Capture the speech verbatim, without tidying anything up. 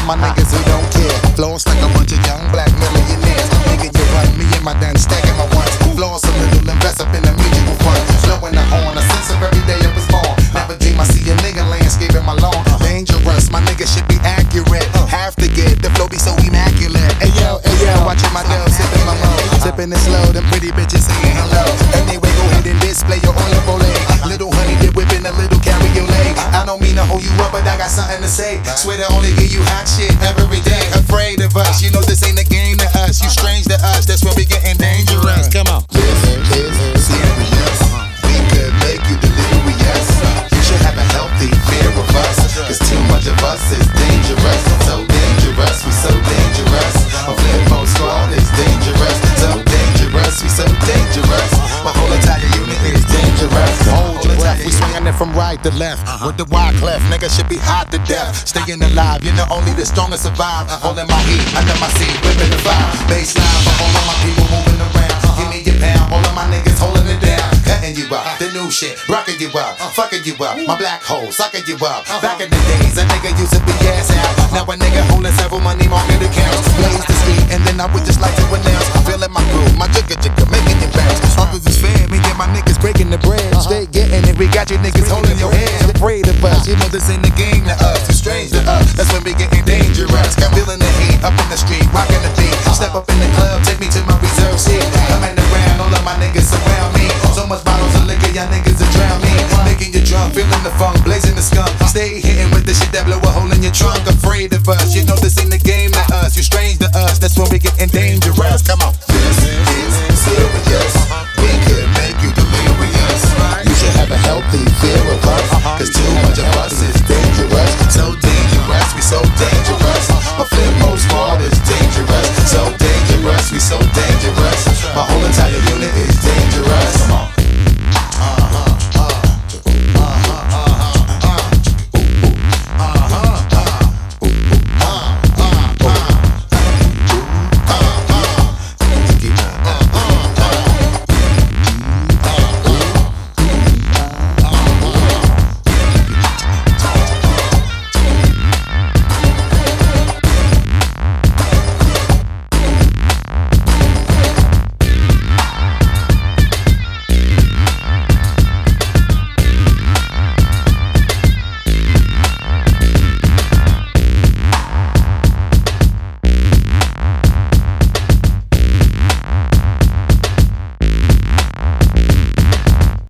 my niggas who don't care. Floss like a bunch of young black millionaires. Nigga, you run me and my done stacking my ones. Floss a little, invest up in the mutual fund. Flowing the horn, a sense of every day I was born. Never dream I see a nigga landscaping my lawn. Dangerous, my nigga should be accurate. Have to get the flow be so immaculate. Hey yo, hey yo, watching my girl sipping my mo. Sipping it slow, them pretty bitches saying hello. Anyway, go ahead and display your olive oil. Little honey dip whipping a little cabriolet. I don't mean to hold you up, but I got something to say. Swear to only give you hot shit every day. Afraid of us, you know this ain't a game to us. You strange to us, that's when we getting dangerous. Come on. This is serious. We could make you delirious. You should have a healthy fear of us, cause too much of us is dangerous. So dangerous, we so dangerous. A flip mode squad is dangerous. So dangerous, we so dangerous. My whole entire unit is dangerous. Hold your breath, we swinging it from right to left. With the wide clef, nigga should be hot to death. Staying alive, you know only the strongest survive. Holding my heat under my seat, whipping the vibe. Baseline for all of my people moving around. Give me your pound, all of my niggas holding it down. Cutting you up, the new shit, rocking you up, fucking you up. My black hole, sucking you up. Back in the days, a nigga used to be ass out. Now a nigga holding several money market accounts. Blaze the street, and then I would just like to announce. Feeling my groove, my jigga jigga, making you bounce. Others is fair, me and my niggas breaking the bread. Straight getting it, we got you niggas holding your head. Afraid of us, you know this ain't the game to us. Too strange to us, that's when we getting dangerous. Got feeling the heat, up in the street, rocking the beat. Step up in the club, take me to my reserve seat. Coming around, all of my niggas surround me. So much bottles of liquor, y'all niggas will drown me. Making you drunk, feeling the funk, blazing the skunk. Stay hitting with the shit that blow a hole in your trunk. Afraid of us, you know this ain't the game to us. You strange to us, that's when we getting dangerous. Come on. This is serious. We could make you delirious. You should have a healthy fear of us, cause too much of us is